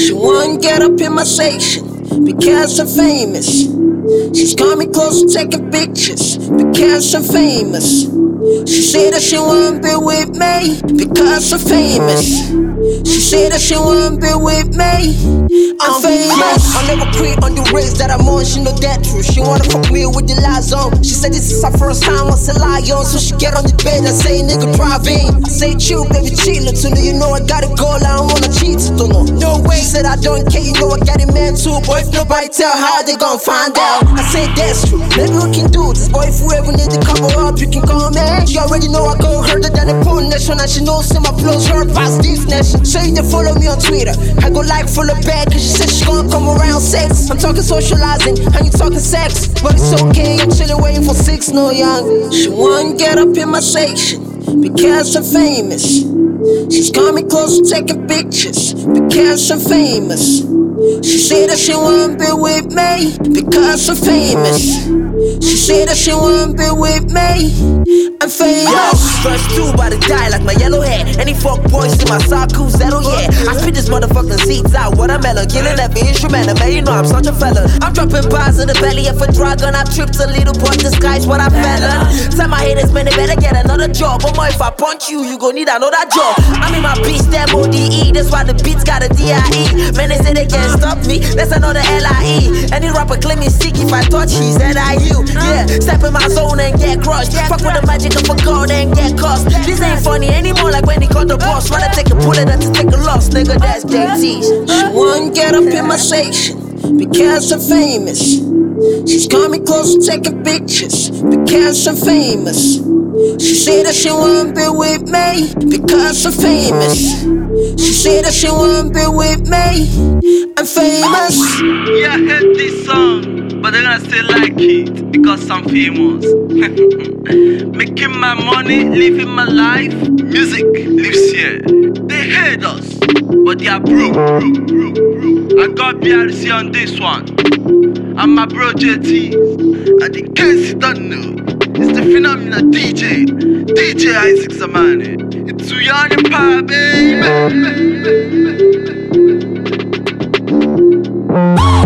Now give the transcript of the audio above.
She won't get up in my section because I'm famous. She's coming close to taking pictures because I'm famous. She said that she won't be with me because I'm famous. She said that she won't be with me. I'm famous. I never quit on the race that I'm on, she know that true. She wanna fuck me with the lies on. She said this is her first time on a lion. So she get on the bed and say, nigga, drive in. I say, chill, baby, chill. To know you know I got a goal, I don't wanna cheat. Don't know. No way. She said I don't care, you know I got a man too. But if nobody tell her, they gon' find out. I say that's true, maybe we can do this. Boy, if we ever need to cover up, you can call me. She already know I go harder than the porn nation. And she knows some my flows her past this nation. So you can follow me on Twitter. I go like full of bag, cause she said she gon' come around sex. I'm talking socializing, and you talking sex. But it's okay, I'm chillin' waiting for 6, no young. She won't get up in my section because I'm famous. She's coming close to taking pictures because I'm famous. She said that she won't be with me because I'm famous. She said that she won't be with me. I'm famous. First two by the die like my yellow hair. Any fuck boys to my Saku Zero, yeah. I spit this motherfucking seeds out, watermelon. Killing every instrument, man, you know I'm such a fella. I'm dropping bars in the belly of a dragon. I tripped a little, but the sky's what I fell. Tell my haters, man, they better get another job. But more if I punch you, you gon' need another job. I'm in my beast, them ODE. That's why the beats got a DIE. Man, they say they can't stop me, that's another LIE. Any rapper claim me sick if I touch, he said I you. Yeah, step in my zone and get crushed. Fuck with the magic of a god and get cussed. This ain't funny anymore like when he caught the boss. Rather take a bullet than to take a loss, nigga, that's JT. She won't get up in my section because I'm famous. She's coming close to taking pictures because I'm famous. She said that she won't be with me because I'm famous. She said that she won't be with me. I'm famous. Yeah, I heard this song, but they're gonna still like it because I'm famous. Making my money, living my life. Music lives here. They hate us, but they are broke. I got BRC on this one. I'm my bro JT, and in case you don't know, it's the phenomenal DJ Isaac Zamani. It's Suyan Empire, baby.